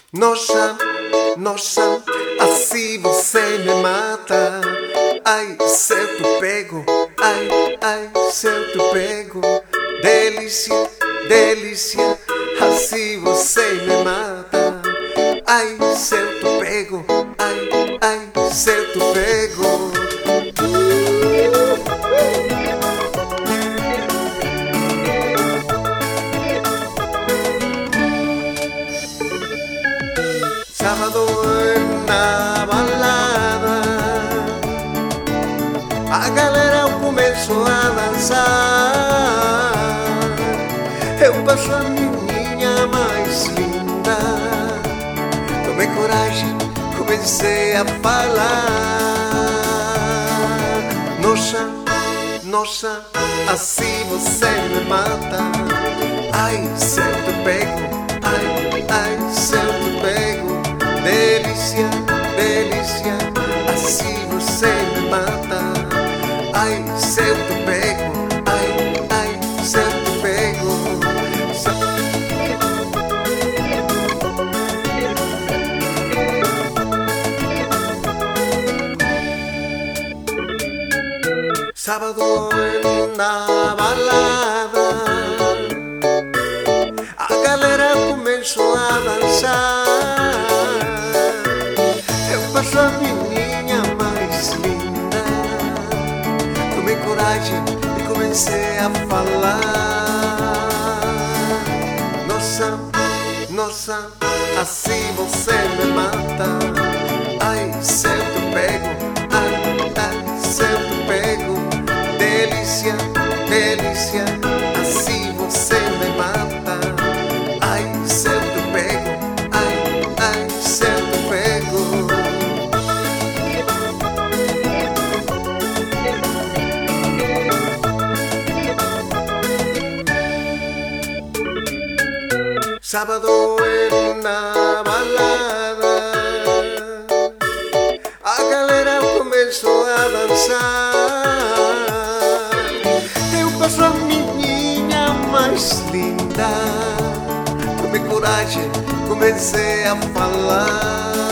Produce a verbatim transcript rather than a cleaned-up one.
Nossa, nossa, assim você me mata. Ai, se eu te pego, ai, ai, se eu te pego. Delícia, delícia, assim você me mata. Ai, se eu te pego, ai, ai, se eu te pego. Sábado na balada, a galera começou a dançar. Eu passo a menina mais linda, tomei coragem, comecei a falar. Nossa, nossa, assim você me mata. Ai, se eu te pego, ai, ai, se eu te pego. Delícia, delícia, assim você me mata. Ai, se eu te pego, ai, ai, se eu te pego. Sábado na balada, a galera começou a dançar. Eu passo a menina mais linda, tomei coragem e comecei a falar. Nossa, nossa, assim você me mata. Ai, se eu te pego, ai, ai, se eu te pego. Delícia, delícia, assim você me mata. Ai, se eu te pego, ai, ai, se eu te pego. Sábado na balada, a galera começou a dançar. Eu passo a menina mais linda, tomei coragem, comecei a falar.